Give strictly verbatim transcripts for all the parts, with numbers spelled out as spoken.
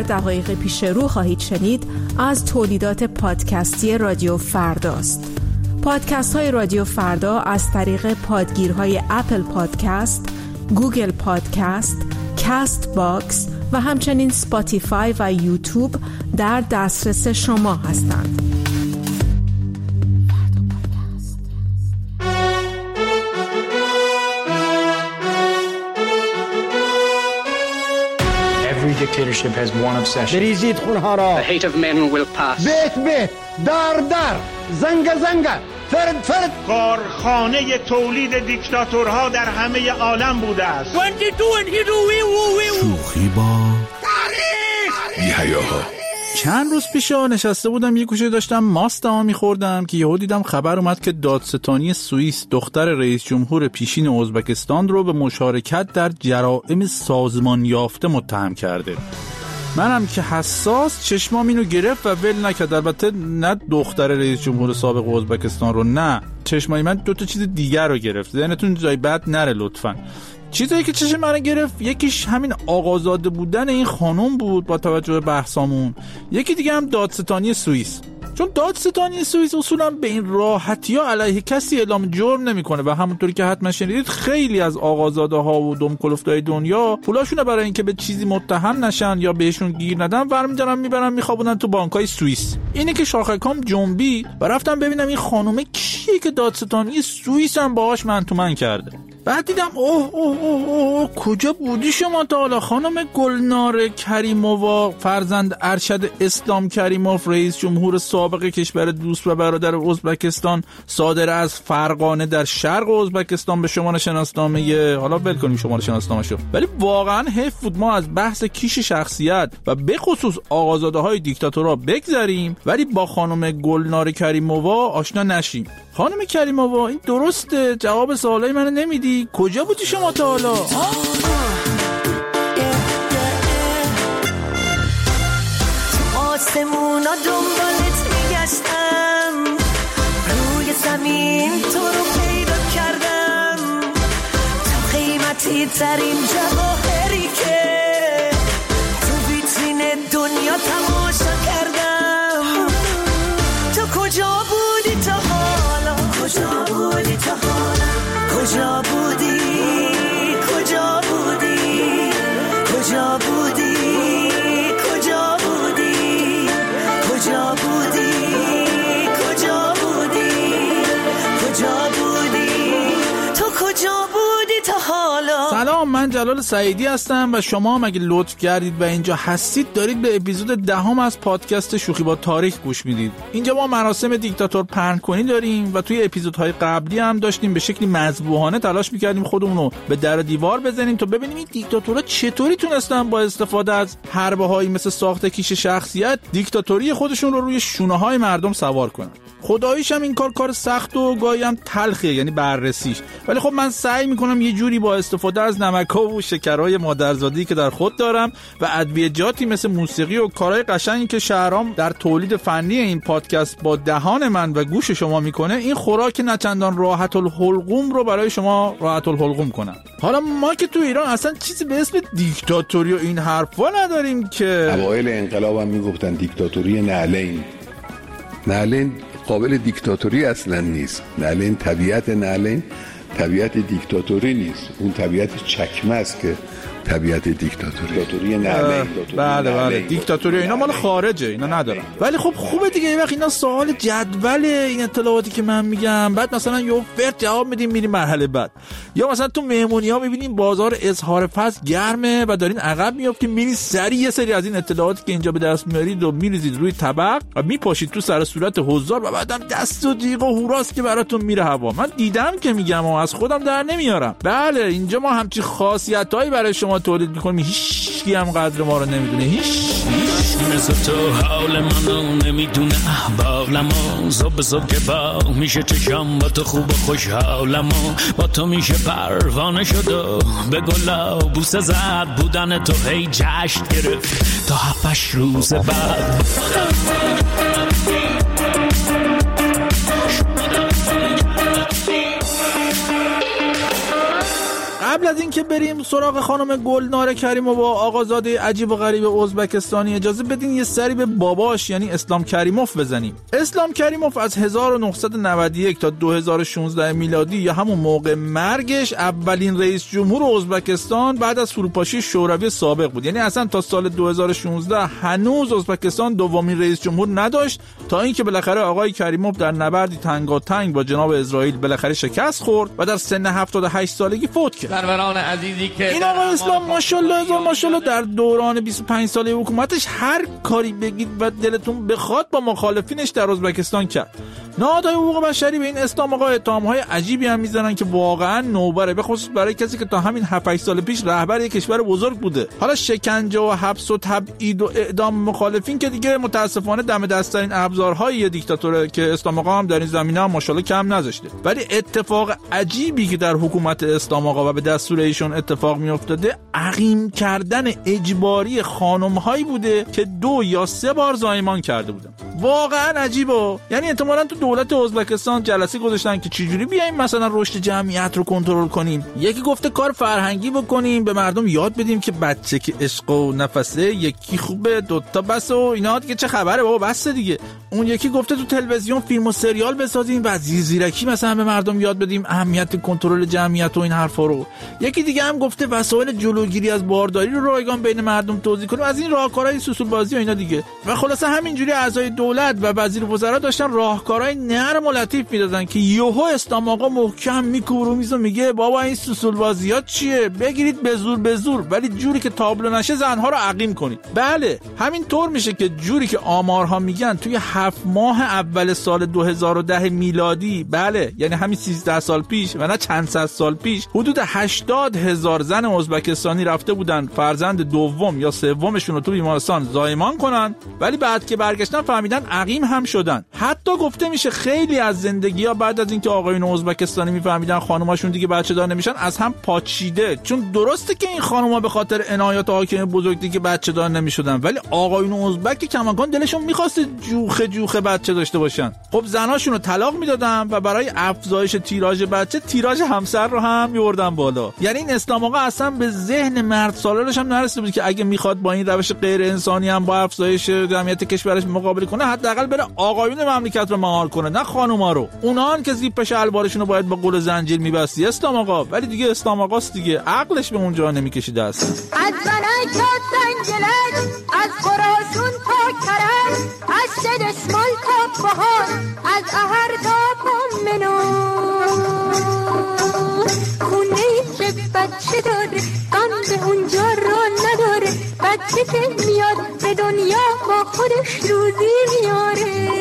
دقایق پیش رو خواهید شنید از تولیدات پادکستی رادیو فرداست. پادکست های رادیو فردا از طریق پادگیرهای اپل پادکست، گوگل پادکست، کاست باکس و همچنین سپاتیفای و یوتیوب در دسترس شما هستند. Every dictatorship has one obsession. بریزید خونها را. The hate of men will pass. بیت بیت، دار دار، زنگ زنگ، فرد فرد. کارخانه تولید دیکتاتورها در همه عالم بوده است. شوخی با تاریخ بی‌حیاها. چند روز پیش نشسته بودم یه گوشه داشتم ماست ها می‌خوردم که یهو دیدم خبر اومد که دادستانی سوئیس دختر رئیس جمهور پیشین ازبکستان رو به مشارکت در جرائم سازمان یافته متهم کرده. منم که حساس چشمام اینو گرفت و ول نکرد. البته نه دختر رئیس جمهور سابق ازبکستان رو، نه، چشمای من دو تا چیز دیگر رو گرفت. ذهنتون جای بد نره لطفاً. چیزایی که چشم من گرفت یکیش همین آقازاده بودن این خانم بود با توجه به بحثامون، یکی دیگه هم دادستانی سوئیس. چون دادستانی سوئیس اصولا به این راحتی ها علیه کسی اعلام جرم نمیکنه و همونطوری که حتما شنیدید خیلی از آقازاده ها و دمکلفتای دنیا پولاشونه برای اینکه به چیزی متهم نشن یا بهشون گیر ندن برمی‌دارن میبرن میخوابونن تو بانکای سوئیس. اینه که شاخکام جنبی و رفتم ببینم این خانومه کیه که دادستانی سوئیس هم باهاش من تو من کرده. بعد دیدم اوه اوه اوه اوه کجا بودی شما تا حالا خانم گلنار کریمووا، فرزند ارشد اسلام کریموف، رئیس جمهور سابق کشور دوست و برادر ازبکستان، صادر از فرغانه در شرق ازبکستان به شما شناسنامه، حالا ول کنیم شما شناسنامه شو. ولی واقعا حیف بود ما از بحث کیش شخصیت و به خصوص آقازاده های دیکتاتورها بگذریم ولی با خانم گلنار کریمووا آشنا نشیم. خانم کریمووا این درسته جواب سوالای منو نمیدی؟ کجا بودی شما تا حالا؟ تو آسمونا دنبالت میگشتم، روی زمین تو رو پیدا کردم، تو قیمتی ترین جواهری که تو ویترین دنیا تماشا کردم. تو کجا بودی تا حالا؟ کجا بودی تا حالا؟ کجا بودی؟ کجا بودی؟ کجا بودی؟ کجا بودی؟ کجا بودی؟ کجا بودی؟ کجا بودی؟ تو کجا بودی تا حالا؟ سلام، من جلال سعیدی هستم و شما هم اگه لطف کردید و اینجا هستید دارید به اپیزود دهم از پادکست شوخی با تاریخ گوش میدید. اینجا ما مراسم دیکتاتور پهن‌کنی داریم و توی اپیزودهای قبلی هم داشتیم به شکلی مذبوحانه تلاش میکردیم خودمون رو به در و دیوار بزنیم تا ببینیم این دیکتاتورها چطوری تونستن با استفاده از حربه‌هایی مثل ساخت کیش شخصیت دیکتاتوری خودشون رو روی شونه‌های مردم سوار کنن. خداییش هم این کار کار سخت و گاهی هم تلخیه، یعنی بررسیش، ولی خب من سعی میکنم یه جوری با استفاده از نمک‌ها و شکرهای مادرزادی که در خود دارم و ادویه‌جاتی مثل موسیقی و کارهای قشنگی که شهرام در تولید فنی این پادکست با دهان من و گوش شما میکنه، این خوراک نچندان راحت الحلقوم رو برای شما راحت الحلقوم کنم. حالا ما که تو ایران اصلا چیزی به اسم دیکتاتوری و این حرفا نداریم که. اوایل انقلاب هم میگفتن دیکتاتوری نعلین. نعلین قابل دیکتاتوری اصلا نیست. نعلین طبیعت نعلین طبیعت دیکتاتوری نیست، اون طبیعت چکمه است که طبیعت دیکتاتوری. دیکتاتوری نعلین. بله بله دیکتاتوری اینا مال خارجه، اینا ندارم. ولی خب خوبه دیگه، یه وقت اینا سوال جدول این اطلاعاتی که من میگم، بعد مثلا یه فرد جواب میدیم میریم مرحله بعد، یا مثلا تو مهمونی‌ها میبینیم بازار اظهار فضل گرمه و دارین عقب میافتین میرین سری یه سری از این اطلاعاتی که اینجا به دست میارید و میریزید روی طبق و میپاشید تو سر صورت حضار و بعدم دست و جیغ و هوراست که براتون میره هوا. من دیدم که میگم و از خودم در نمیارم. بله اینجا ما همچین خاصیتایی برای شما تولید میکنیم، هیچ کی هم قدر ما رو نمیدونه. هیچ مثل تو حال منو نمیدونه، باغلمو صبح صبح که با میشه چشم با تو خوب و خوشحالمو، با تو میشه پروانه شد و به گلا بوسه زد، بودن تو هی جشن گرفت تا هفتش روز بعد. قبل از این که بریم سراغ خانم گلنار کریمووا، آقازاده عجیب و غریب ازبکستانی، اجازه بدین یه سری به باباش یعنی اسلام کریموف بزنیم. اسلام کریموف از هزار و نهصد و نود و یک تا دو هزار و شانزده میلادی یا همون موقع مرگش اولین رئیس جمهور ازبکستان بعد از فروپاشی شوروی سابق بود. یعنی اصلا تا سال دو هزار و شانزده هنوز ازبکستان دومین رئیس جمهور نداشت تا اینکه بالاخره آقای کریموف در نبردی تنگاتنگ با جناب اسرائیل بالاخره شکست خورد و در سن هفتاد و هشت سالگی فوت کرد. سروران عزیزی که این آقای اسلام ماشاءالله هزار ماشاءالله در دوران بیست و پنج ساله حکومتش هر کاری بگید و دلتون بخواد با مخالفینش در ازبکستان کرد. نهادهای حقوق بشری به این اسلام آقا اتهام‌های عجیبی هم میزنن که واقعا نوبره، به خصوص برای کسی که تا همین هفت هشت سال پیش رهبر یک کشور بزرگ بوده. حالا شکنجه و حبس و تبعید و اعدام مخالفین که دیگه متاسفانه دم دستترین ابزارهای دیکتاتوره که اسلام آقا هم در این زمینه هم ماشاءالله کم نذاشته. ولی اتفاق عجیبی که در حکومت اسلام آقا و به دستور ایشون اتفاق میافتاده عقیم کردن اجباری خانم‌هایی بوده که دو یا سه بار زایمان کرده بودن. واقعا عجیبه. یعنی احتمالاً تو دولت ازبکستان جلسه گذاشتن که چجوری بیایم مثلا رشد جمعیت رو کنترل کنیم. یکی گفته کار فرهنگی بکنیم، به مردم یاد بدیم که بچه که عشق و نفسه یکی خوبه دوتا بس و اینا دیگه چه خبره بابا بس دیگه. اون یکی گفته تو تلویزیون فیلم و سریال بسازیم و زیرزیرکی مثلا به مردم یاد بدیم اهمیت کنترل جمعیت و این حرفا رو. یکی دیگه هم گفته وسایل جلوگیری از بارداری رو رایگان بین مردم توزیع کنیم، از این راهکارهای سوسول بازی و اینا دیگه. و خلاصه همینجوری اعضای دولت و وزیر وزرا داشتن راهکارهای نرم و لطیف میدادن که یهو اسلام آقا محکم میکوبه میز و میگه بابا این سوسول بازیات چیه؟ بگیرید به زور به زور، ولی جوری که تابلو نشه زنها رو عقیم کنید. بله همین طور میشه که جوری که آمارها میگن توی هفت ماه اول سال دو هزار و ده میلادی، بله یعنی همین سیزده سال پیش و نه چند صد سال پیش، حدود هشتاد هزار زن ازبکستانی رفته بودن فرزند دوم یا سومشون رو تو بیمارستان زایمان کنن، ولی بعد که برگشتن فهمیدن عقیم هم شدن. حتی گفته میشه خیلی از زندگی‌ها بعد از اینکه آقایون ازبکستانی میفهمیدن خانماشون دیگه بچه دار نمیشن از هم پاچیده. چون درسته که این خانم‌ها به خاطر عنایات حاکم بزرگ دیگه بچه دار نمیشدن، ولی آقایون ازبک که کماکان دلشون می‌خواست جوخه جوخه بچه داشته باشن. خب زناشون رو طلاق میدادن و برای افزایش تیراژ بچه تیراژ همسر رو هم میوردن بالا. یعنی این اسلام آقا اصلا به ذهن مرد سالارش هم نرسیده بود که اگه میخواد با این روش غیر انسانی هم با افزایش جمعیت کشورش مقابله کنه حداقل بره آقایون مملکت رو مهار کنه نه خانوما رو. اونان که زیپ شلوارشون رو باید با قل زنجیر میبستی اسلام آقا، ولی دیگه اسلام آقاست دیگه، عقلش به اونجا نمیکشیده است. از زنک زنگلک، از خراسون تا کرج، از دسمال تا بهار، از اهر تا منو خونه که بچه داره غم به اونجا را نداره، بچه که میاد به دنیا با خودش روزی میاره.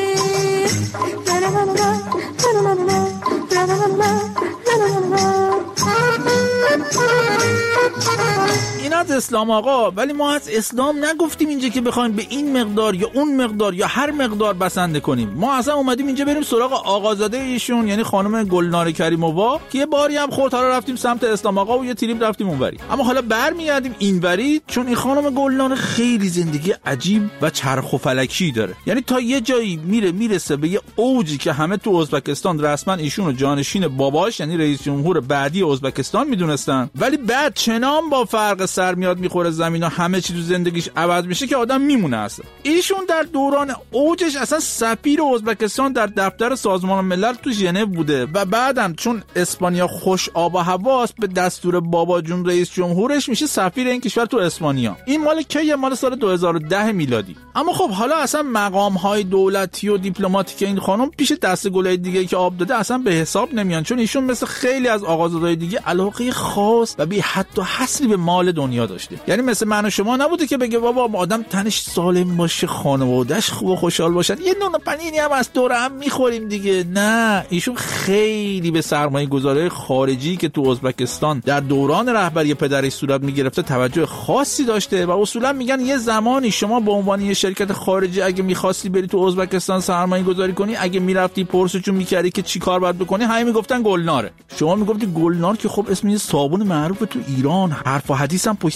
این از اسلام آقا، ولی ما از اسلام نگفتیم اینجا که بخوایم به این مقدار یا اون مقدار یا هر مقدار بسنده کنیم. ما اصلا اومدیم اینجا بریم سراغ آقازاده ایشون یعنی خانم گلنار کریمووا که یه باری هم خورد حالا رفتیم سمت اسلام آقا و یه تریپ رفتیم اونوری، اما حالا برمیگردیم اینوری چون این خانم گلنار خیلی زندگی عجیب و چرخ و فلکی داره. یعنی تا یه جایی میره میرسه به یه اوجی که همه تو ازبکستان رسما ایشون رو جانشین باباش یعنی رئیس جمهور بعدی ازبکستان میدونستن، ولی بعد چنان با فرق سر میاد میخوره زمین و همه چی تو زندگیش عوض میشه که آدم میمونه. اصلا ایشون در دوران اوجش اصلا سفیر ازبکستان در دفتر سازمان ملل تو ژنو بوده و بعدم چون اسپانیا خوش آب و هواست به دستور بابا جون رئیس جمهورش میشه سفیر این کشور تو اسپانیا. این مال کیه؟ مال سال دو هزار و ده میلادی. اما خب حالا اصلا مقام های دولتی و دیپلماتیک این خانم پیش دست گلای دیگه که آب داده اصلا به حساب نمیان، چون ایشون مثل خیلی از آقازادهای دیگه علاقه خاص و بی حد و حصری به مال دنیا داشته. یعنی مثل من و شما نبوده که بگه بابا آدم تنش سالم باشه خانواده‌اش خوب و خوشحال باشن یه نون پنیری هم از دور هم میخوریم دیگه. نه، ایشون خیلی به سرمایه گذاری خارجی که تو ازبکستان در دوران رهبری پدرش صورت میگرفته توجه خاصی داشته و اصولا میگن یه زمانی شما به عنوان یه شرکت خارجی اگه میخواستی بری تو ازبکستان سرمایه گذاری کنی، اگه میرفتی پرسجو میکردی که چی کار باید بکنی، همه میگفتن گلناره. شما میگفتی گلنار که خب اسم یه صابون معروف تو ایران، حرف و حدیث هم پشت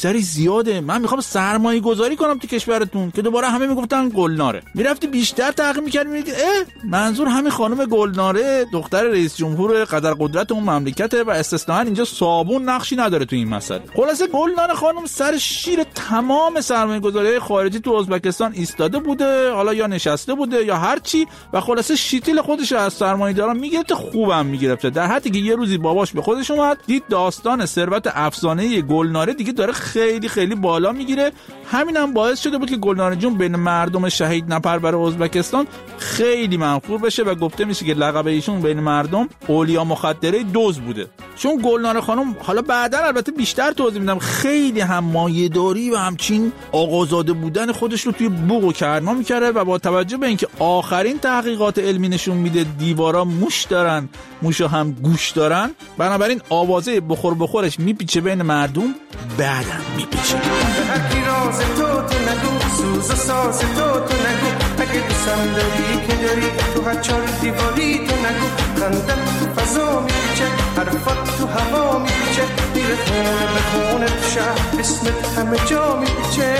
بیشتری زیاده، من میخوام سرمایه گذاری کنم تو کشورتون، که دوباره همه میگفتن گلناره. میرفتی بیشتر تحقیق میکردی میدید اه منظور همین خانم گلناره دختر رئیس جمهور قدر قدرت اون مملکته و استثناً اینجا صابون نقشی نداره تو این مسئله. خلاصه گلناره خانم سر شیر تمام سرمایه گذاری خارجی تو ازبکستان ایستاده بوده، حالا یا نشسته بوده یا هر چی، و خلاصه شیتیل خودش از سرمایه‌داران میگرفته، خوبم میگرفته، در حدی که یه روزی باباش به خودش اومد دید داستان ثروت افسانه‌ای گلناره دیگه داره خیلی خیلی بالا میگیره. همینم باعث شده بود که گلناره جون بین مردم شهید نپرور ازبکستان خیلی منفور بشه و گفته میشه که لقب ایشون بین مردم اولیا مخدره دوز بوده. چون گلناره خانم، حالا بعدا البته بیشتر توضیح میدم، خیلی هم مایه‌داری و همچین آقازاده بودن خودش رو توی بوق و کرنا میکره و با توجه به اینکه آخرین تحقیقات علمی نشون میده دیوارا موش دارن، موشا هم گوش دارن، بنابراین آوازه بخور بخورش میپیچه بین مردم، بعدم میپیچه. هر کی راز تو تو نگو، سوز و ساز تو تو نگو، اگه دوستم داری که داری تو هر چار دیواری تو نگو، خندم تو فضا میپیچه، حرفات تو هوا میپیچه، میره خونه به خونه تو شهر، اسمت همه جا میپیچه.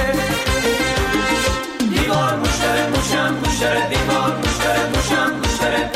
دیوار مشتره موشم مشتره، دیوار مشتره موشم مشتره.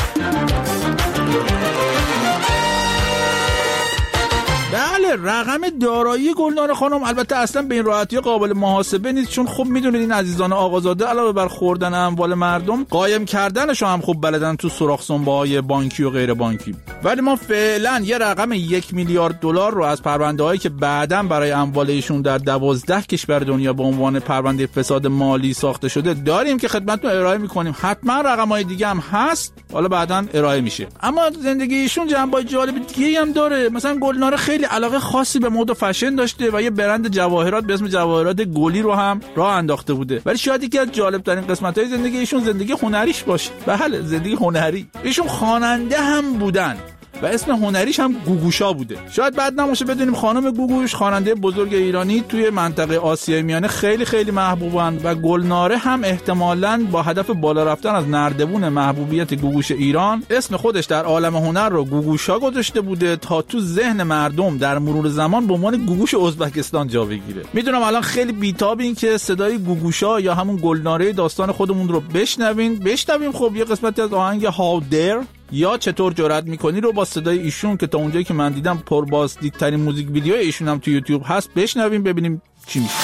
بله، رقم دارایی گلناره خانم البته اصلا به این راحتی قابل محاسبه نیست، چون خب میدونید این عزیزان آقازاده علاوه بر خوردن اموال مردم، قایم کردنشو هم خوب بلدن تو سوراخ سنبه‌های بانکی و غیر بانکی. ولی ما فعلا یه رقم یک میلیارد دلار رو از پرونده‌هایی که بعداً برای اموال ایشون در دوازده کشور دنیا به عنوان پرونده فساد مالی ساخته شده داریم که خدمتتون ارائه می‌کنیم. حتما رقم‌های دیگه هم هست، حالا بعداً ارائه میشه. اما زندگی ایشون جنبه‌های جالب دیگه‌ای هم داره. مثلا گلناره خیلی علاقه خاصی به مد و فشن داشته و یه برند جواهرات به اسم جواهرات گلی رو هم راه انداخته بوده. ولی شاید یکی از جالب ترین قسمت‌های زندگی ایشون زندگی هنریش باشه. بله، زندگی هنری. ایشون خواننده هم بودن و اسم هنریش هم گوگوشا بوده. شاید بعد نماشه بدونیم خانم گوگوش خواننده بزرگ ایرانی توی منطقه آسیای میانه خیلی خیلی محبوبن و گلناره هم احتمالاً با هدف بالا رفتن از نردبون محبوبیت گوگوش ایران اسم خودش در عالم هنر رو گوگوشا گذاشته بوده تا تو ذهن مردم در مرور زمان به عنوان گوگوش ازبکستان جا بگیره. میدونم الان خیلی بیتابین که صدای گوگوشا یا همون گلناره داستان خودمون رو بشنوین. بشنویم خب یه قسمتی از آهنگ هاو دیر یا چطور جرأت میکنی رو با صدای ایشون که تا اونجایی که من دیدم پربازدیدترین موزیک ویدیو ایشون هم تو یوتیوب هست بشنویم ببینیم چی میشه.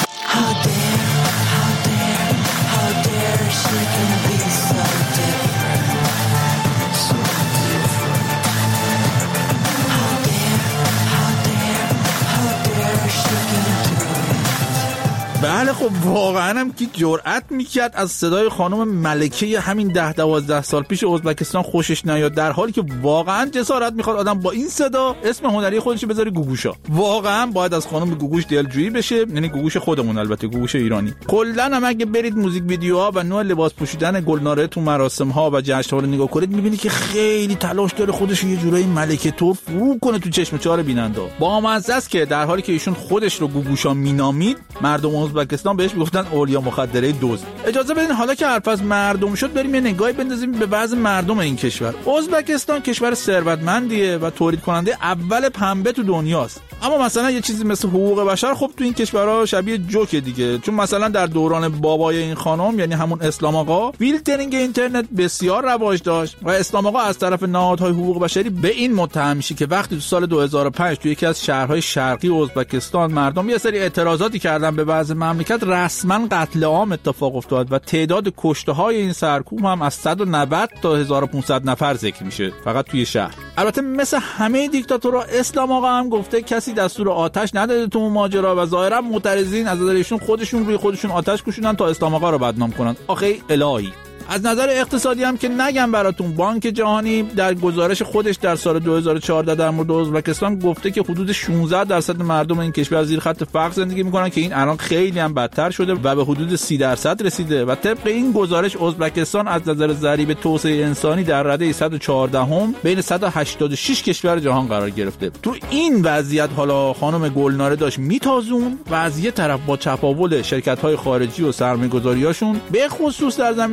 بله خب واقعا هم که جرأت میکرد از صدای خانم ملکه همین ده دوازده سال پیش ازبکستان خوشش نیاد، در حالی که واقعا جسارت میخواد آدم با این صدا اسم هنری خودش بذاره گوگوشا. واقعا باید از خانم گوگوش دلجویی بشه، یعنی گوگوش خودمون، البته گوگوش ایرانی. کلا هم اگه برید موزیک ویدیوها و نوع لباس پوشیدن گلناره تو مراسم ها و جشن ها رو نگاه کنید میبینید که خیلی تلاش داره خودش یه جورایی ملکه طور فرو کنه تو چشم چهار بیننده. با مزه است که در حالی که ایشون خودش رو گوگوشا مینامید، مردم ازبکستان بهش میگفتن اولیا مخدره دوز. اجازه بدین حالا که حرف از مردم شد بریم یه نگاهی بندازیم به وضع مردم این کشور. ازبکستان کشور ثروتمندیه و تولید کننده اول پنبه تو دنیاست. اما مثلا یه چیزی مثل حقوق بشر خب تو این کشورها شبیه جوک دیگه، چون مثلا در دوران بابای این خانم یعنی همون اسلام آقا فیلترینگ اینترنت بسیار رواج داشت و اسلام آقا از طرف نهادهای حقوق بشری به این متهم میشه که وقتی تو سال دو هزار و پنج تو یکی از شهرهای شرقی ازبکستان مردم یه سری اعتراضاتی کردن به وضع مملکت، رسما قتل عام اتفاق افتاد و تعداد کشته‌های این سرکوب هم از صد و نود تا هزار و پانصد نفر ذکر میشه فقط توی شهر. البته مثل همه دیکتاتورها اسلام آقا هم گفته کسی دستور آتش نداده تو ماجرا و ظاهرا معترضین از نظرشون خودشون روی خودشون آتش کشوندن تا اسلام آقا رو بدنام کنن. آخه الهی. از نظر اقتصادی هم که نگم براتون، بانک جهانی در گزارش خودش در سال دو هزار و چهارده در مورد ازبکستان گفته که حدود شانزده درصد مردم این کشور زیر خط فقر زندگی میکنن که این الان خیلی هم بدتر شده و به حدود سی درصد رسیده و طبق این گزارش ازبکستان از نظر ضریب توسعه انسانی در رده صد و چهارده هم بین صد و هشتاد و شش کشور جهان قرار گرفته. تو این وضعیت حالا خانم گلناره داشت میتازون و از یه طرف با چپاول شرکت‌های خارجی و سرمایه‌گذاریاشون به خصوص در زمینه مخابرات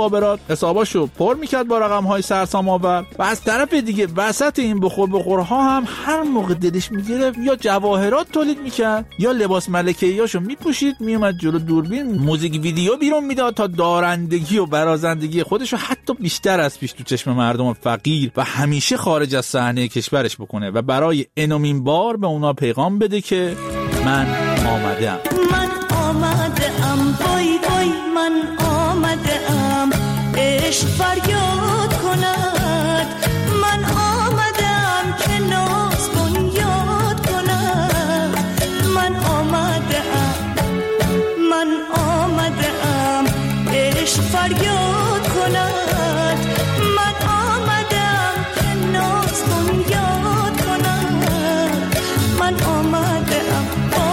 مخابرات حساباشو پر میکرد با رقم‌های سرسام آور و از طرف دیگه وسط این بخور بخورها هم هر موقع دلش میگرفت یا جواهرات تولید میکرد یا لباس ملکه‌ایاشو میپوشید، میومد جلو دوربین موزیک ویدیو بیرون میداد تا دارندگی و برازندگی خودشو حتی بیشتر از پیش تو چشم مردم فقیر و همیشه خارج از صحنه کشورش بکنه و برای انومین بار به اونا پیغام بده که من آمدم. من آمدم بای بای، من آمدم عشق فریاد کند، من آمدم که ناز بنیاد کند، من آمدم من آمدم عشق فریاد کند، من آمدم که ناز بنیاد کند، من آمدم.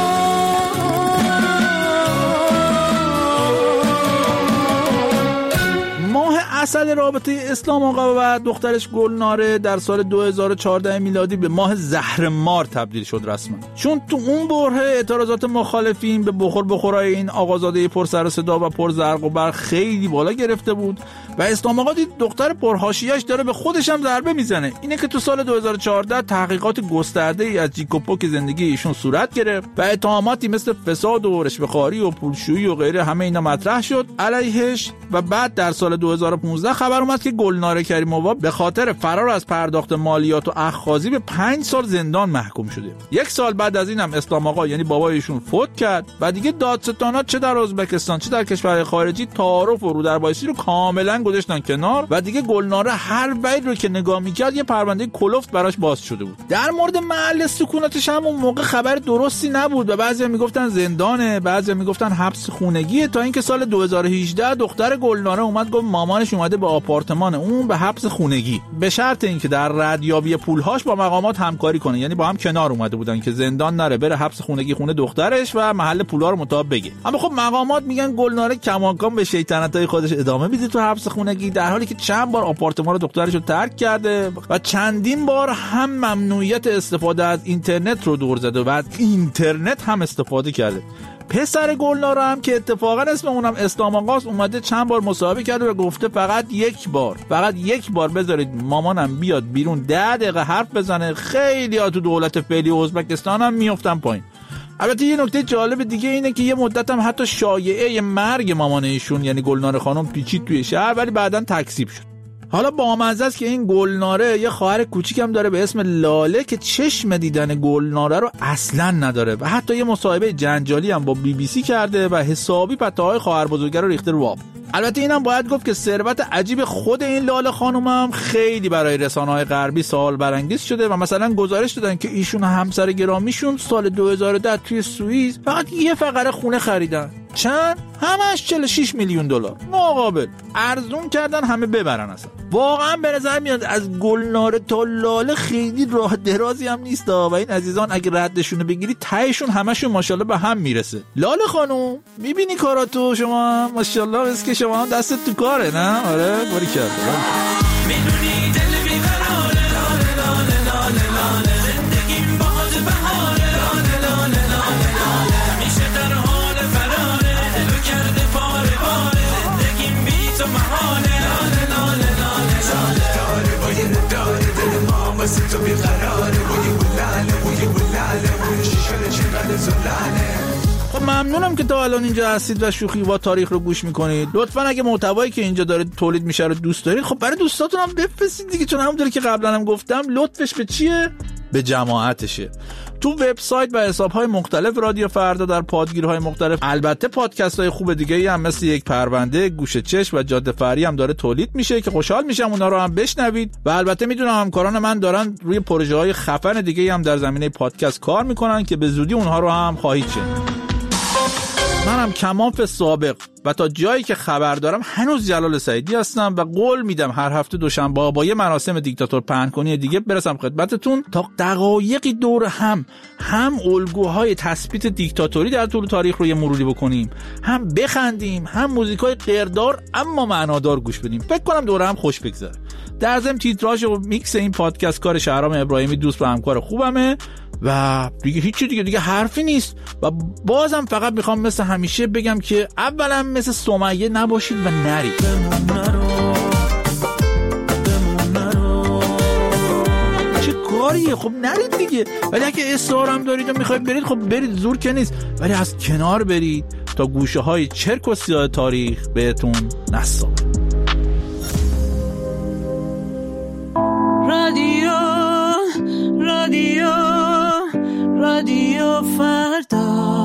عسل رابطه اسلام آقا و دخترش گلناره در سال دو هزار و چهارده میلادی به ماه زهرمار تبدیل شد رسما، چون تو اون بره اعتراضات مخالفین به بخور بخورای این آقازاده پر سر و صدا و پر زرق و برق خیلی بالا گرفته بود و اسلام آقا دید دختر پرحاشیه‌اش داره به خودش هم ضربه میزنه. اینه که تو سال دو هزار و چهارده تحقیقات گسترده‌ای از جیکوپوک زندگی ایشون صورت گرفت و اتهاماتی مثل فساد و رشوه‌خواری و پولشویی و غیره همه اینا مطرح شد علیهش و بعد در سال دو هزار و پانزده خبر اومد که گلناره کریمووا به خاطر فرار از پرداخت مالیات و اخاذی به پنج سال زندان محکوم شده. یک سال بعد از اینم اسلام آقا یعنی بابایشون فوت کرد و دیگه دادستانات چه در ازبکستان چه در کشورهای خارجی تعارف و رودربایستی رو کاملا گذاشتن کنار و دیگه گلناره هر وید رو که نگاه می‌کرد یه پرونده کلفت براش باز شده بود. در مورد محل سکونتش هم اون موقع خبر درستی نبود و بعضیا میگفتن زندانه، بعضیا میگفتن حبس خونگیه، تا اینکه سال دو هزار و هجده دختر گلناره اومد گفت مامانش اومده به آپارتمان اون به حبس خونگی به شرط اینکه در ردیابی پولهاش با مقامات همکاری کنه، یعنی با هم کنار اومده بودن که زندان نره بره حبس خونگی خونه دخترش و محل پولا رو مطابق بگه. اما خب مقامات میگن گلناره کماکان به شیطنتای خودش ادامه میده تو حبس خونگی، در حالی که چند بار آپارتمان دخترش رو ترک کرده و چندین بار هم ممنوعیت استفاده از اینترنت رو دور زده و از اینترنت هم استفاده کرده. پسر گلناره هم که اتفاقا اسم اونم اسلام آقاست اومده چند بار مصاحبه کرده و گفته فقط یک بار فقط یک بار بذارید مامانم بیاد بیرون ده دقیقه حرف بزنه خیلی ها تو دولت فعلی ازبکستان هم میافتن پایین. البته یه نکته جالب دیگه اینه که یه مدت هم حتی شایعه مرگ مامان ایشون یعنی گلناره خانم پیچید توی شهر ولی بعداً تکذیب شد. حالا بامزه است که این گلناره یه خواهر کوچیکم داره به اسم لاله که چشم دیدن گلناره رو اصلا نداره و حتی یه مصاحبه جنجالی هم با بی بی سی کرده و حسابی پتاهای خواهر بزرگه رو ریخته رو آب. البته اینم باید گفت که ثروت عجیب خود این لاله خانم هم خیلی برای رسانه‌های غربی سوال برانگیز شده و مثلا گزارش دادن که ایشون همسر گرامیشون سال دو هزار و ده توی سوئیس فقط یه فقره خونه خریدن. چند؟ همش چهل و شش میلیون دلار. مقابل ارزون کردن همه ببرن. اصلا واقعا به نظر میاد از گلناره تا لاله خیلی راه درازی هم نیست و این عزیزان اگه ردشونو بگیری تهشون همشون ماشاءالله به هم میرسه. لاله خانم میبینی کاراتو شما ماشاءالله بس که شما هم دستت تو کاره نه؟ آره باری کرد. میدونی دل بیقراره لاله لاله لاله لاله زندگیم باهات بهاره لاله لاله لاله لاله میشه در حال فراره دلو کرده پاره پاره زندگیم بی تو محاله لاله لاله لاله لاله داره باید داره دل ما واسه تو بیقراره بوی بلاله بوی بلاله بوی شیشه چقدر زلاله. خب ممنونم که تا الان اینجا هستید و شوخی و تاریخ رو گوش میکنید. لطفاً اگه محتوایی که اینجا داره تولید میشه رو دوست دارید خب برای دوستاتون هم بفرستید دیگه، چون همونطوری که قبلا هم گفتم لطفش به چیه؟ به جماعتشه. تو وبسایت و حساب‌های مختلف رادیو فردا در پادگیرهای مختلف، البته پادکست‌های خوب دیگه‌ای هم مثل یک پرونده، گوشه چشم و جاده فری هم داره تولید میشه که خوشحال میشم اونا رو هم بشنوید و البته میدونم همکاران من دارن روی پروژه‌های خفن دیگه‌ای هم در زمینه پادکست کار میکنن که به زودی اونها رو هم خواهید شنید. منم کماف سابق و تا جایی که خبر دارم هنوز جلال سعیدی هستم و قول میدم هر هفته دوشنبه با یه مراسم دیکتاتور پهن‌کنی دیگه برسم خدمتتون تا دقایقی دور هم هم الگوهای تثبیت دیکتاتوری در طول تاریخ رو یه مروری بکنیم، هم بخندیم، هم موزیکای قیردار اما معنادار گوش بدیم. فکر کنم دوره هم خوش بگذره. در ضمن تیتراژ و میکس این پادکست کار شهرام ابراهیمی دوست و همکار خوبمه و دیگه هیچی دیگه دیگه حرفی نیست. و بازم فقط میخوام مثل همیشه بگم که اولا مثل سمیه نباشید و نرید. چه کاریه؟ خب نرید دیگه. ولی اگه اصرار هم دارید و میخواید برید خب برید، زور که نیست، ولی از کنار برید تا گوشه های چرک و سیاه تاریخ بهتون نصابه. رادیو رادیو رادیو فردا.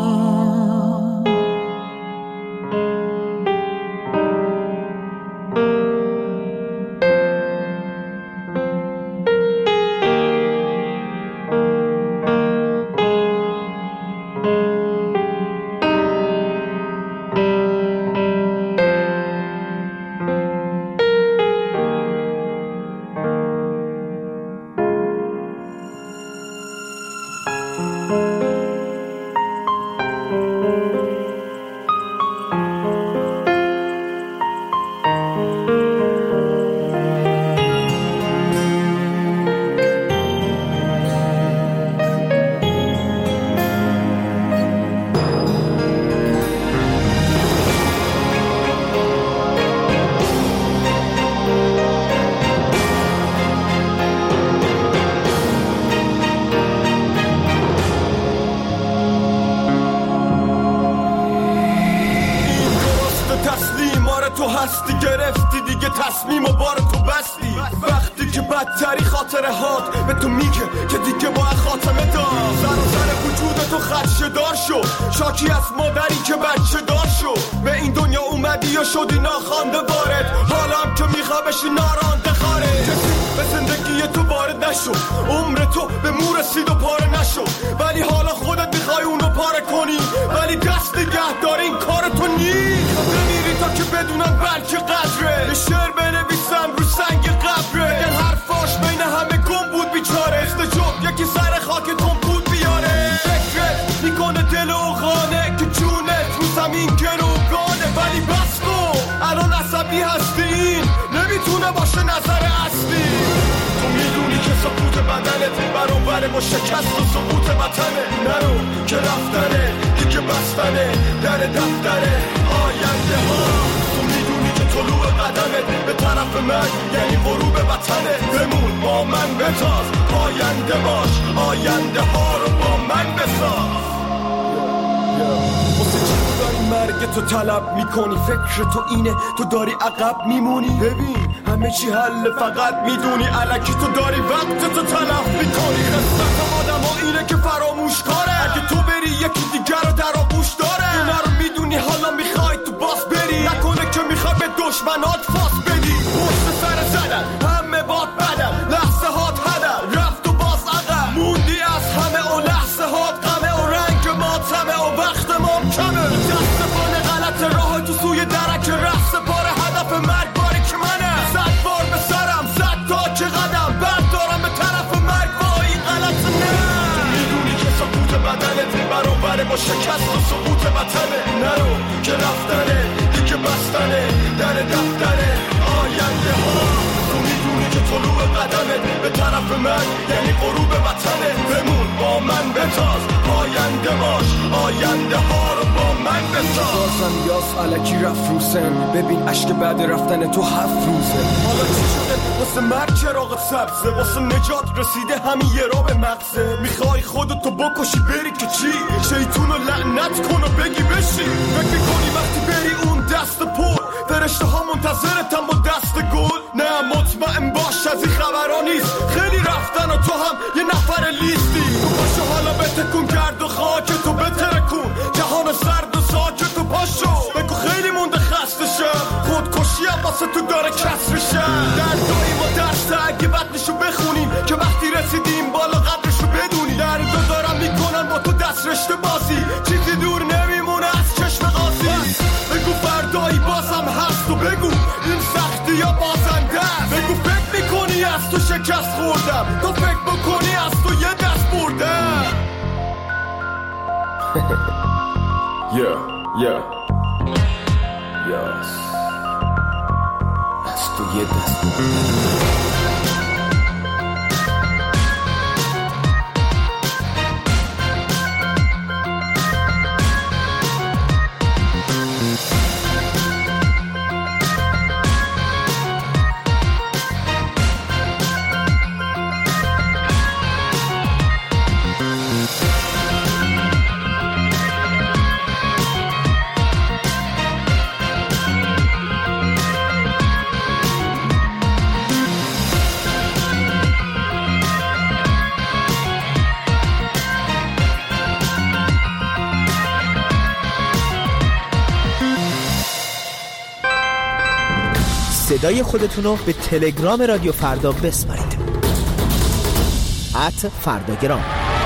بدتری خاطره هات به تو میگه که دیگه باید خاتمه دار. سر و سر وجود تو خدشه دار شو، شاکی از مادری که بچه دار شو. به این دنیا اومدی یا شدی ناخوانده وارد، حالا هم که میخوا بشی نارانده خارج. کسی به زندگی تو وارد نشو، عمر تو به مو رسید و پاره نشو. ولی حالا خودت میخوای اونو پاره کنی، ولی دست نگه دار این کار تو نیست. بمیری تا که بدونم بلکه قدره، یه شعر بنویسم رو سنگ قبره. این حرفاش بین همه گم بود بیچاره، استجاب یکی سر خاکتون بود بیاره. فکرت میکنه دل و خانه که جونت رو زمین گروگانه. ولی بس کن الان عصبی هستی، این نمیتونه باشه نظر اصلی. تو میدونی که سقوط بدنت برابر با شکست و سقوط وطنه. نرو که رفتنه دیگه بستنه در دفتره آینده ها. تو میدونی که طلوع قدمت به طرف من یعنی غروب وطنه. بمون با من بتاز، آینده باش، آینده ها رو با من بساز. واسه چی تو داری مرگ تو طلب میکنی؟ فکر تو اینه تو داری عقب میمونی؟ ببین همه چی حل فقط میدونی، الکی تو داری وقت تو تلف میکنی. قصت آدم ها اینه که فراموش کاره، اگه تو بری یکی دیگر رو در آغوش داره. اینا رو میدونی حالا میخوای تو باز بری، نکنه که میخوای به دشمنات فاس بدی. پشت سر زدن همه باد بدن، لحظه هات هدر رفت و باز عقب موندی از همه و لحظه هات غمه و رنگ ماتمه و وقت ما کمه. دست بانه غلط راه تو سوی درک رفت پاره هدف مرگ باری که منه. صد بار به سرم صد تا که قدم بردارم به طرف مرگ با این غلط نه. تو میدونی که سقوط بدنت برابره با شکست و سقوط وطنه. نرو که رفتنه دیگه بستنه در دفتره آینده ها. تو میدونی که طلوع قدمت به طرف من یعنی غروب وطنه. بمون با من بتاز، آینده باش، آینده ها رو با من بساز. بازم یاس علکی رفت روسن، ببین عشق بعد رفتن تو هفت روزه. حالا چی شده واسه مرگ چراغ سبزه، واسه نجات رسیده همین یه را به مغزه. میخوای خودتو بکشی بری که چی؟ شیطونو لعنت کن و بگی بشی. فکر میکنی وقتی بری اون دست پر فرشته ها منتظرتن با دست گل؟ نه مطمئن باش از این خبرها نیست، خیلی رفتن و تو هم یه نفر لیستی. تو پاشو حالا بتکون گرد و خاک تو بترکون، جهان سرد و ساکت تو پاشو بگو خیلی مونده خسته شم. خودکشی هم واسه تو داره کسر شم. دردایی ما درسته اگه بدنشو بخونیم که وقتی رسیدیم بالا قدرشو بدونی. دردو دارم میکنن با تو دست رشته بازی، چیزی دور نمیمونه از چشم قاضی. بگو فردایی بازم هست و بگو این سختی یا بازنده است. بگو فکر میکنی از تو شکست خوردم، تو فکر بکنی از تو یه دست بردم. Yeah, yeah, yes. از تو یه دست بردم. صدای خودتون رو به تلگرام رادیو فردا بسپارید. ات فرداگرام.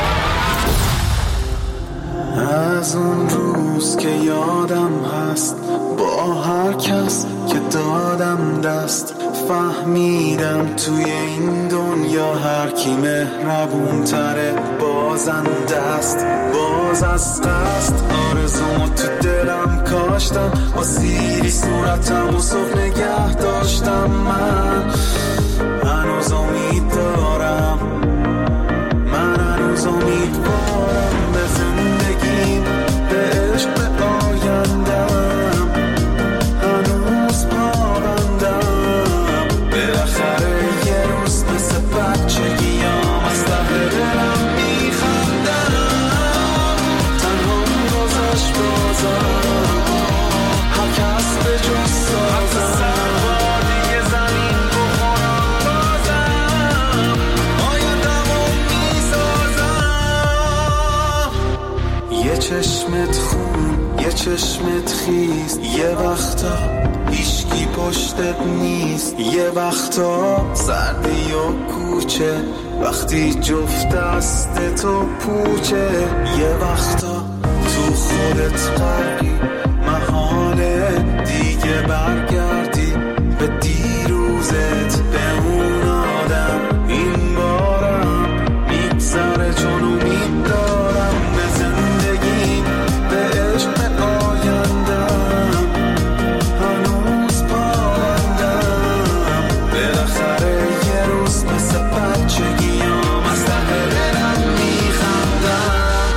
از اون روز که یادم هست با هر کس که دادم دست، فهمیدم توی این دنیا هر کی مهربون تره بازنده است. باز از قصد آرزومو تو دلم کاشتم، با سیری صورتم و صبح نگه داشتم. من هنوز امید دارم، من هنوز امیدوارم به زندگیم، به عشق، به آیندم. هنوز پابندم، بالاخره یه روز مثل بچگیام از ته دلم میخندم. تنها گذشت بازم، هر کس به جز سازم. یه چشمت خون، یه چشمت خیز، یه وقتا هیچکی پشتت نیست. یه وقتا سردی و کوچه وقتی جفت دست تو پوچه. یه وقتا تو خودت غرقی، محاله دیگه برگردی به دیروزت، به اون آدم. این بارم میگذره چون امید دارم به زندگیم، به عشق، به آیندم. هنوز پابندم، بالاخره یه روز مثل بچگیام از ته دلم میخندم.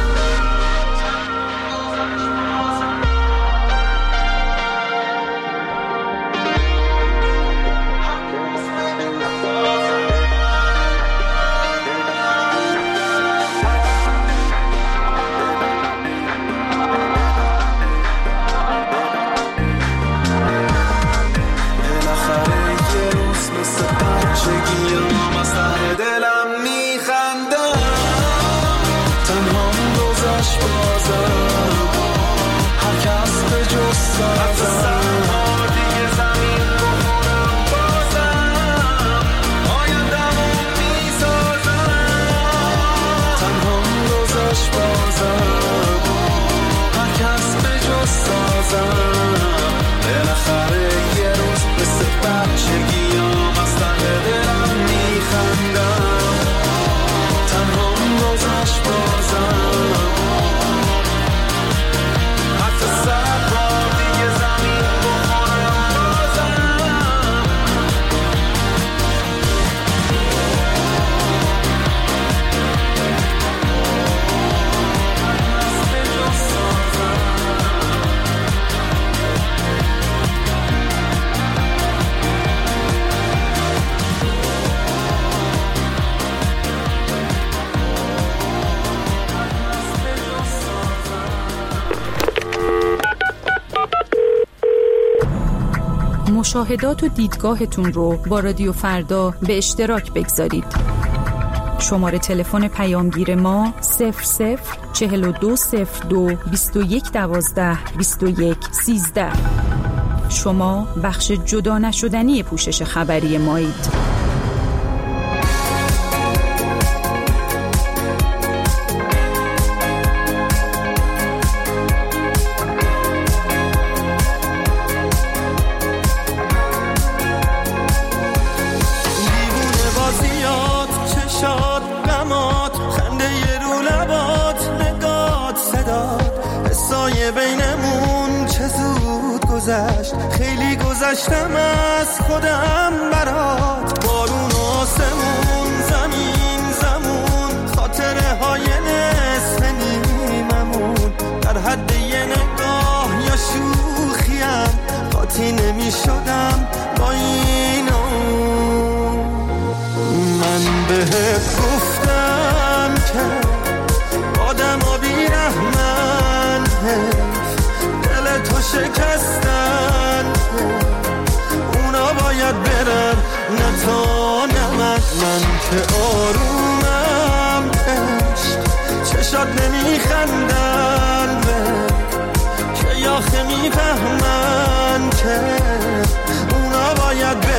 مشاهدات و دیدگاهتون رو با رادیو فردا به اشتراک بگذارید. شماره تلفن پیامگیر ما صفر صفر چهل و دو صفر دو بیست و یک دوازده بیست و یک سیزده. شما بخش جدا نشدنی پوشش خبری مایید. خیلی گذشتم از خودم برات، بارون آسمون، زمین زمون، خاطره های نصف نیممون، در حد یه نگاه یا شوخیم قاطی نمی شدم با این اون. من بهت گفتم که آدم ها بی رحمن، دل تو شکستن، اونا باید برن نه تا نه من. من که آرومم عشق، چشات نمیخندن که یاخه میفهمن که اونا باید برن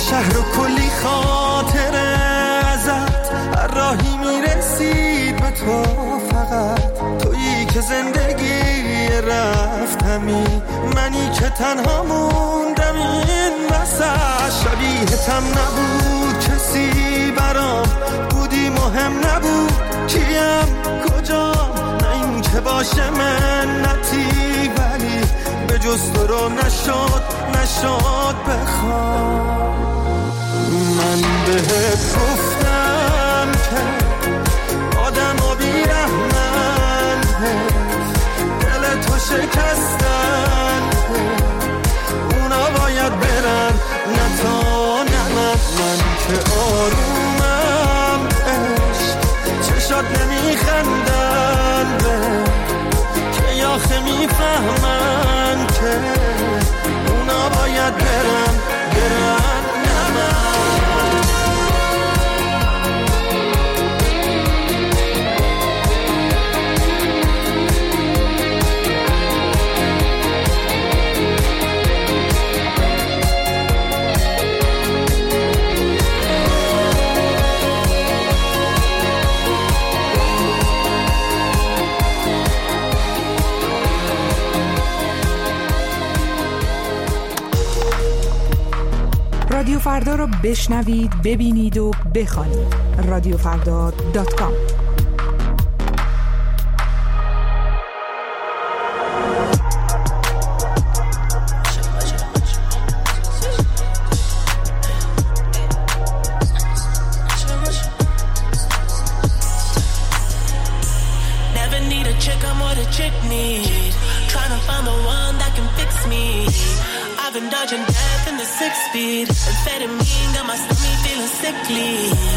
شهر و کلی خاطره ازت، هر راهی میرسید به تو فقط تویی که زندگی رفتمی، منی که تنها موندم این وسط. شبیهتم نبود کسی برام، بودی مهم نبود کیم کجام، نه این که باشه منتی ولی به جز تو رو نشد نشد بخوام. من بهت گفتم که آدم و بیرحمن، دل تو شکستن، اونا باید برن نه تا نه من. من که آرومم عشق چشات نمیخندن به که آخه میفهمن که اونا باید برن برن نه من. رادیو فردا رو بشنوید، ببینید و بخوانید. رادیو فردا دات کام. Amphetamine got my stomach feeling sickly.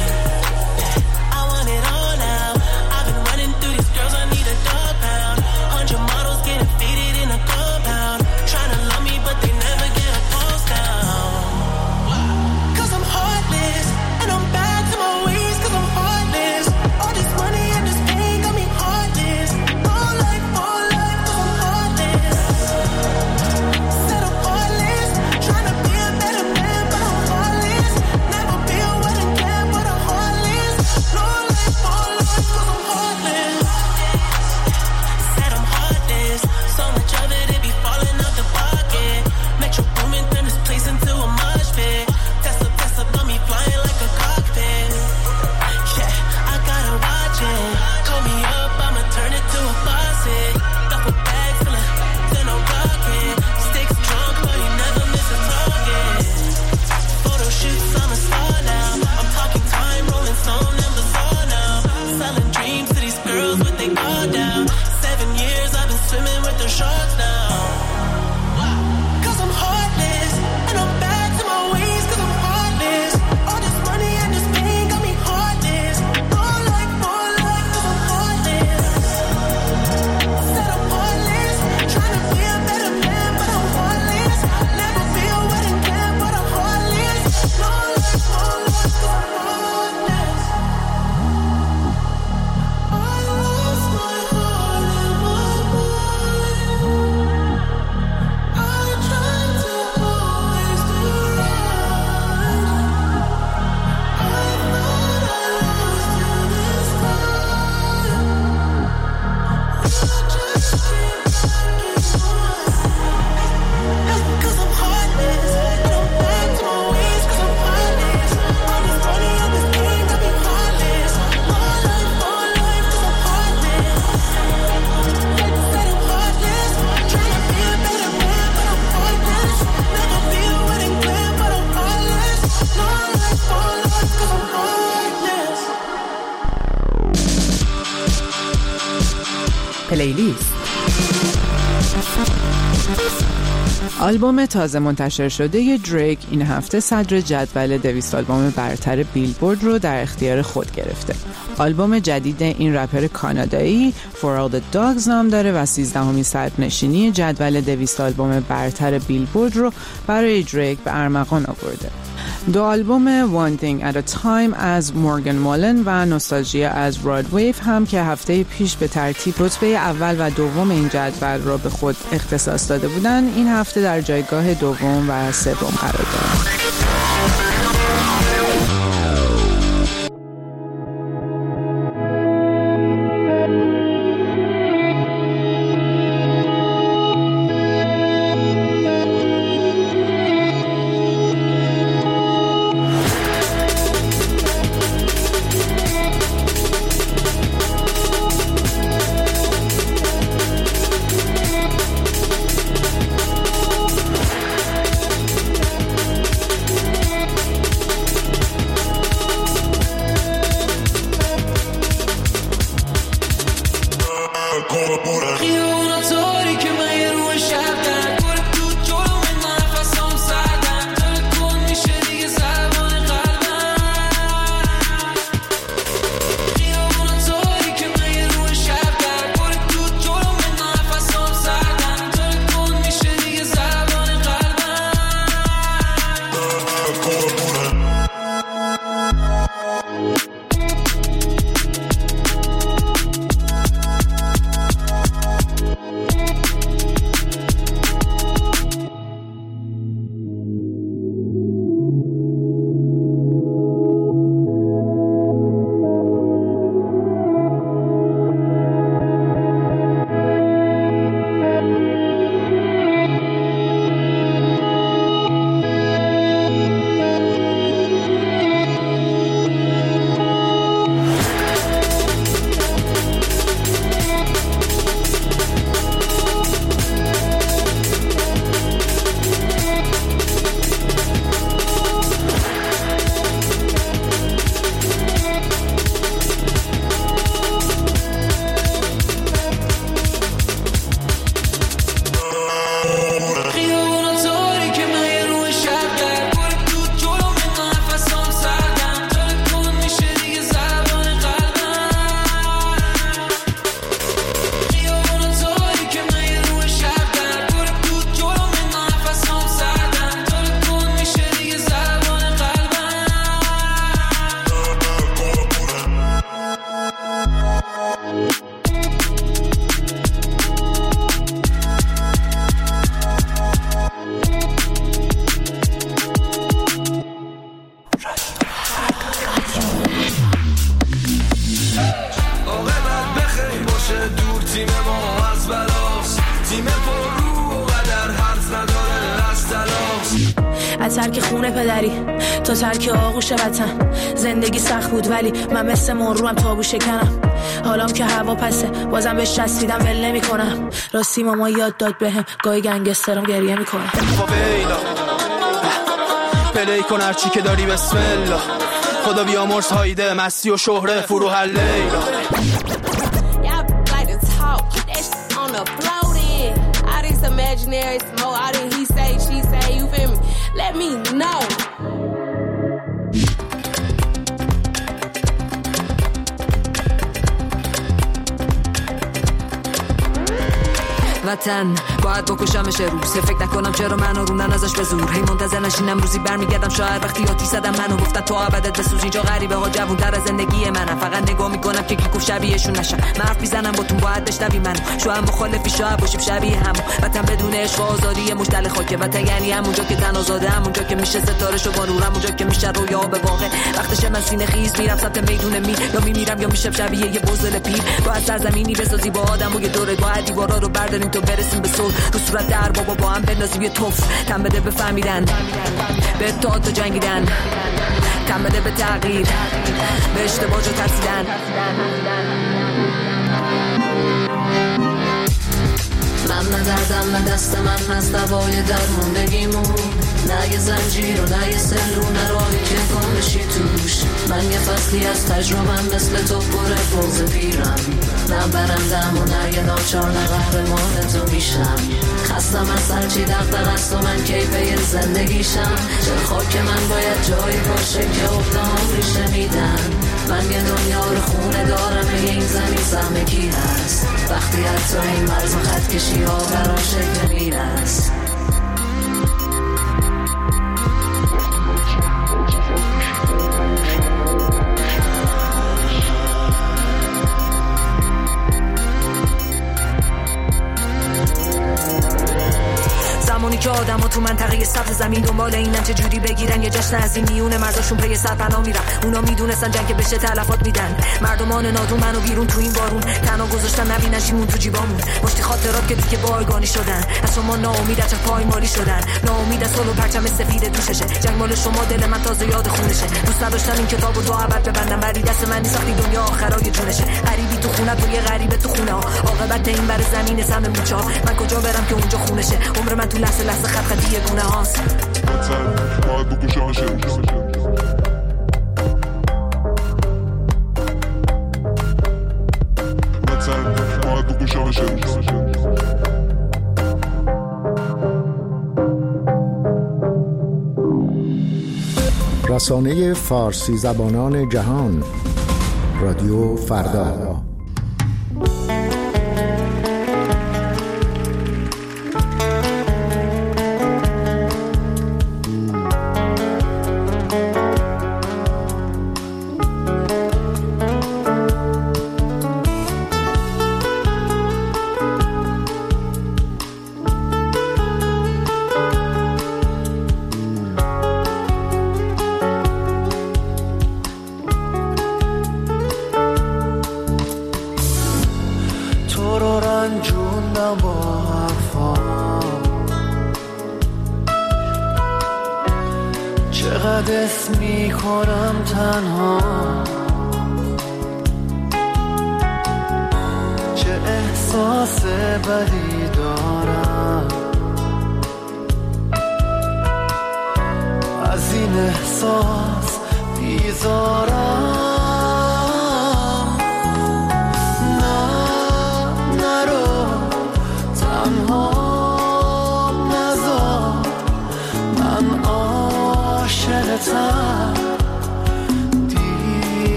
I want it all now. I've been running through these girls, I need a dog pound. Hundred models getting faded in a compound. Trying to love me, but they never get a pulse down. Cause I'm heartless, and I'm back to my ways, cause I'm heartless. All this money and this pain got me heartless. All life, all life, cause I'm heartless. Said I'm heartless, trying to be a better man, but I'm heartless. Never be a wedding plan, but I'm heartless. No life, all life, cause I'm heartless. Said I'm heartless, so much of it, it be falling out the pocket. Metro Boomin turned this place into a mosh pit. Tesla, Tesla, got me flying like a cockpit. Yeah, I gotta watch it. Call me up, I'ma turn it to a faucet. Duffel bag full of, then a rocket. Sticks drunk, but you never miss a target. Photo shoots, I'm a star now. I'm talking time, rolling stone and bizarre now. Selling dreams to these girls with they guard down. Seven years I've been swimming with the sharks now. Cause I'm heartless, and I'm back to my ways, cause I'm heartless. All this money and this pain got me heartless. All life, all life, cause I'm heartless. Said I'm heartless, trying to be a better man, but I'm heartless. Never be a wedding plan, but I'm heartless. No life, all life, cause I'm heartless. I lost my heart and my mind. I tried to always do right. I thought I lost you this time. I just keep backing away. Cause I'm heartless, and I'm back to my ways, cause I'm heartless. All this money and this pain got me heartless. All life, all life, cause I'm heartless. Said I'm heartless, trying to be a better man, but I'm heartless. Never be a wedding plan, but I'm heartless. No life, all life, cause I'm heartless. پلیلیست. آلبوم تازه منتشر شده دریک این هفته صدر جدول دویست آلبوم برتر بیلبورد رو در اختیار خود گرفته. آلبوم جدید این رپر کانادایی For All The Dogs نام داره و سیزدهمین صدرنشینی جدول دویست آلبوم برتر بیلبورد رو برای دریک به ارمغان آورده. دو آلبوم One Thing At A Time از مورگان مولن و نوستالژیا از راد ویف هم که هفته پیش به ترتیب رتبه اول و دوم این جدول را به خود اختصاص داده بودن، این هفته در جایگاه دوم و سوم قرار دارند. از ترک خونه پدری تا ترک آغوش وطن. زندگی سخت بود ولی من مثل مروم تابو شکنم. حالام که هوا پسه بازم بهش چسبیدم ول نمی‌کنم. راستی ماما یاد داد بهم گاهی گنگسترم گریه میکنه. پلی کن هرچی که داری بسم الله. خدا بیامرز هایده مستی و شهره فرو هر لیلا. Imaginary smoke, I didn't he say, she say, you feel me? Let me know. وطن باید بکشمش روز. فکر نکنم چرا منو روندن ازش به زور. هی منتظر نشینم روزی برمیگردم شاید وقتی آتی زدم منو گفتن تو ابدت بسوز. اینجا غریبه ها جوون در از زندگی منم. فقط نگاه میکنم که کی گفت شبیهشون نشم. من حرف میزنم با تون باید بشنوی منو. شاید مخالفی شاید باشیم شبیه هم. وطن بدون عشق و آزادی مشتل خاکه. وطن یعنی همونجا که تن آزاده، همونجا که میشه ستاره شو با نور، همونجا که میشه رویا به واقع. وقتش من سینه خیز میرم سمت میدون می یا میمیرم یا میشم شبیه یه بزل پیر. باید سرزمینی بسازی با آدم و یه دوره. باید دیوارا رو برداریم تو برسیم به صلح. رو صورت در بابا با هم بندازیم یه توف. تن بده به فهمیدن، به اتحاد و جنگیدن. تن بده به تغییر، به اشتباه جو ترسیدن. من نه دردم نه دست من هست دوای درموندگیمون. نه یه زنجیر و نه یه سلو، نه راهی که گم بشی توش. من یه فصلی از تجربم مثل تو پر فوز پیرم. نه برندم و نه یه ناچار، نه قهرمان تو میشم. خستم از هرچی دغدغه است و من کیفه زندگیشم. چرا خاک من باید جایی باشه که افتام ریشه میدن. من یه دنیا رو خونه دارم، این زمین سهم کی هست. وقتی حتی این مرز و خط کشی ها برام شکل میرست. زمانی که آدم ها تو منطقه سبز زمین دنبال اینن چه جوری بگیرن یه جشن از این میونه مرزاشون پی سرپناه میرن. اونا میدونستن جنگ بشه تلفات میدن. مردمان نادون منو بیرون تو این بارون تنها گذاشتن نبینن شیمون تو جیبامون. مشتی خاطرات که دیگه بایگانی شدن. از شما ناامید از چه پایمالی شدن. ناامید از سلو پرچم سفید دوششه. جنگ مال شما دل من تازه یاد خونشه. دوست نداشتم این کتابو تو ابد ببندم ولی دست من نیست وقتی دنیا آخرای جونشه. غریبی تو خونه تو یه غریبه تو خونه ها. عاقبت این بر زمین سم موچا. من کجا برم که اونجا خونشه. عمر من تو لحظه لحظه خط خطی یه گونه هاست. وطن باید بکشمش روز. وطن باید بکشمش روز. رسانه فارسی زبانان جهان رادیو فردا.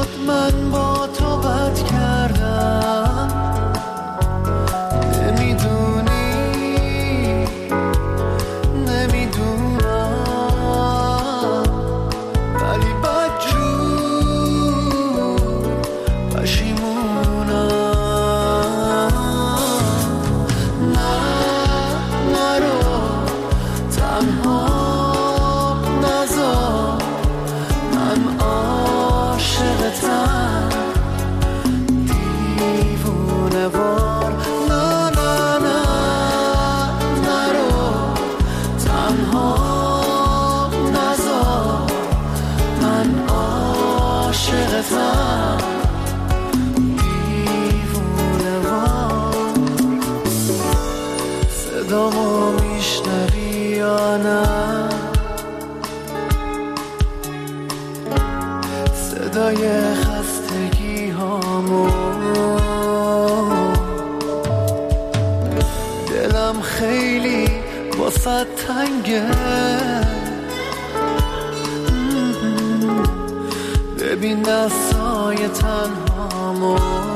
شد من با تو بد کردم، نمیدونی نمیدونم، ولی بدجور پشیمونم. نه نرو تنها نذار، من عاشقتم دیوونه وار. نه نه نه نرو تنها نذار، من عاشقتم دیوونه وار. صدامو میشنوی یا نه؟ صدای خستگی هامو، دلم خیلی واسه تنگه، ببین دستای تنهامو.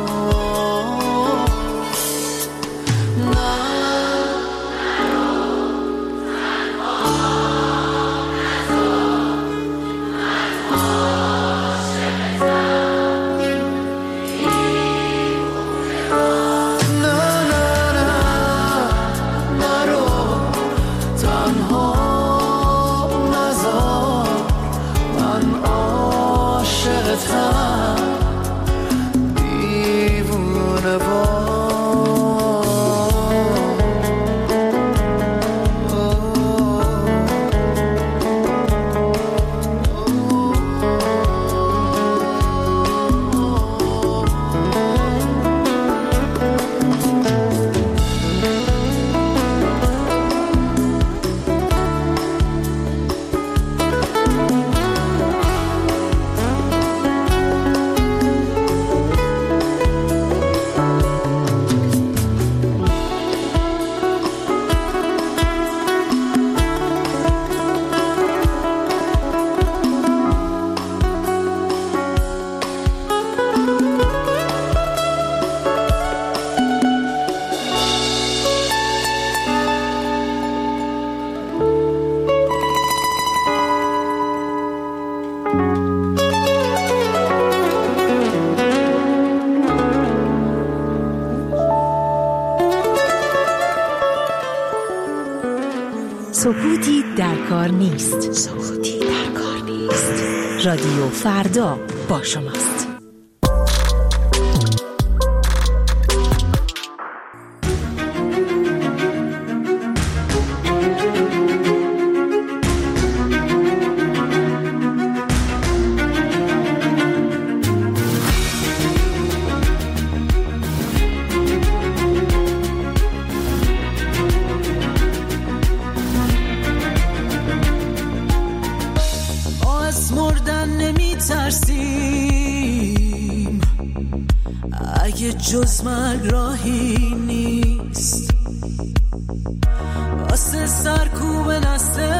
دیوونه وار. سکوتی در کار نیست. سکوتی در کار نیست. رادیو فردا با شماست. جز مرگ راهی نیست واسه سرکوب نسل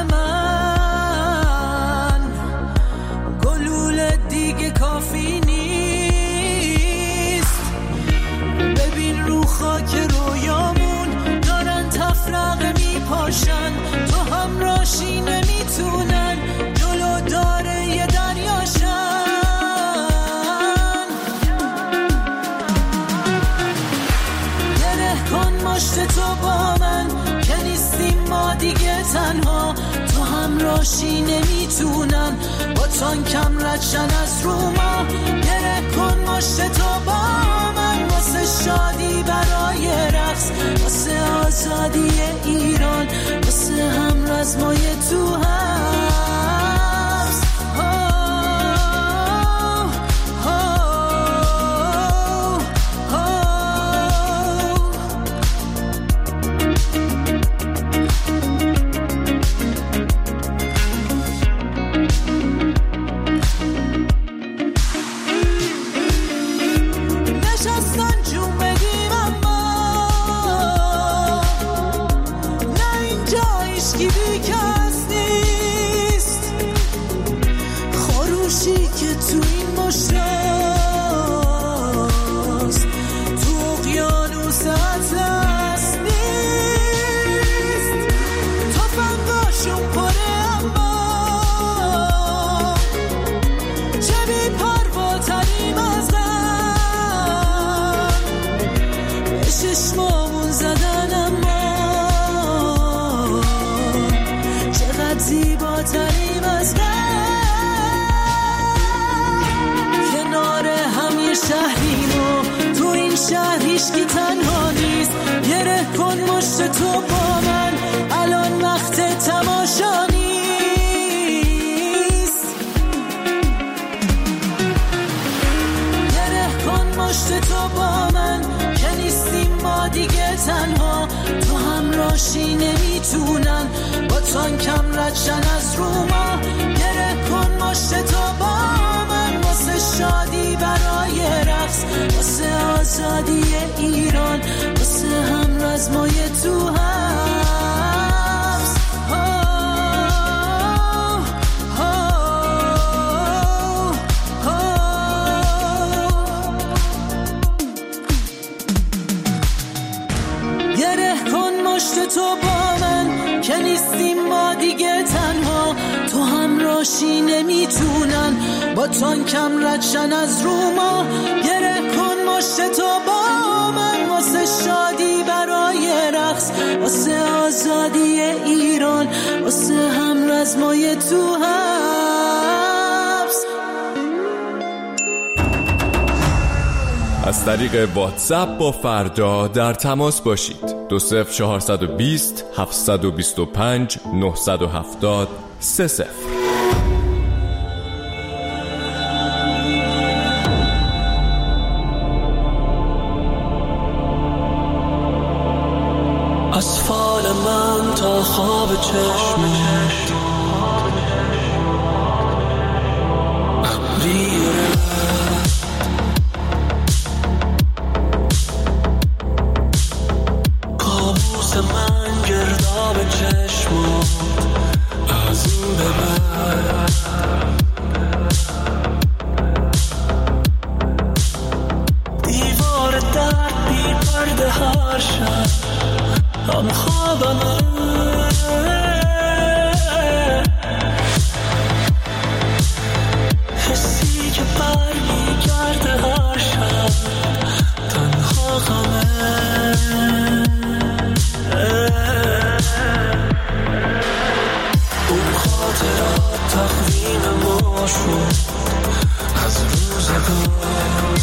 من، گلوله دیگه کافی نیست. ببین رو خاک رویامون دارن تفرقه میپاشن، تو همراشی نمیتونن جلو داره یه دریاشن. مشت تو با من که نیستیم ما دیگه تنها، تو همراشی نمیتونن با تانکم ردشن از رو ما. گره کن مشت تو با من واسه شادی برای رقص، واسه آزادی ایران، واسه هم رزمای تو هست. کی بیکستی مشت تو با من که نیستیم ما دیگه تنها، تو همراهی نمیتونن با تانکم ردشن از رو ما. گره کن مشت تو با من واسه شادی برای رقص، واسه آزادی ایران، واسه هم رزمای تو حبس. گره کن مشت تو با من که نیستیم ما دیگه تنها، تو همراهی نمیتونن با تانکم ردشن از رو ما. گره کن مشت تو با من واسه شادی برای رقص، واسه آزادی ایران، واسه هم رزمای تو حبس. از طریق واتساپ با فردا در تماس باشید. دو صفر چهارصد و بیست هفتصد و بیست و پنج نهصد و هفتاد سه صفر. از فال من تا خواب چشمت ابریه، کابوس من گرداب چشمت از این به بعد. دیوار در بی پرده هر شب آن خوابمه، حسی که برمیگرده هر شب تنها غمه. اون خاطرات تقویم ما شد از روزگار،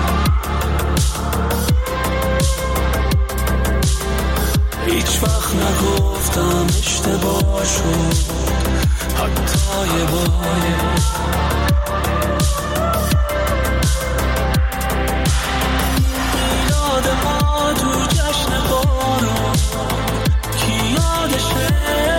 هیچ وقت نگفتم اشتباه شد حتی یه بار. یاد ما تو جشن بارون کی یادشه،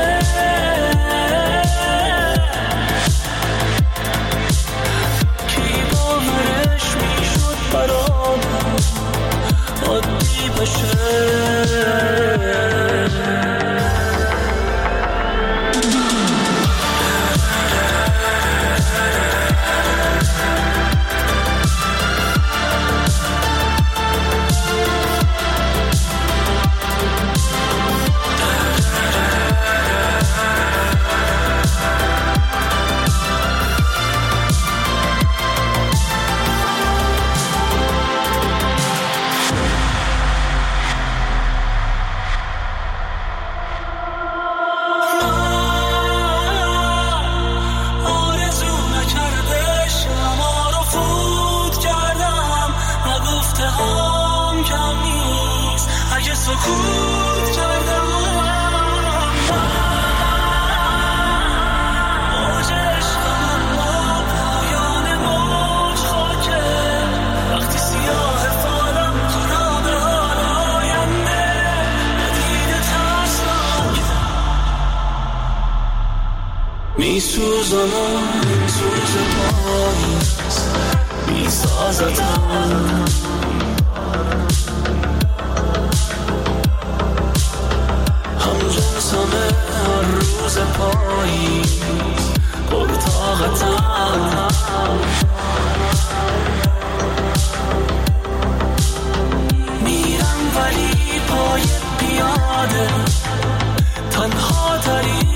کی باورش میشد برامون عادی بشه. سکوت کردم موج عشقم با پایان موج خاکه، وقتی سیاه فالم خراب حال آینده ندیده ترسناکه. میسوزم این سوز پاییز میسازتم، همه هر روز پاییز پرطاقتم، میرم ولی پای پیاده تنها تری،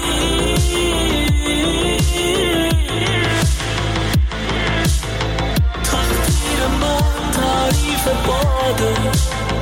تقدیر من تعریف باده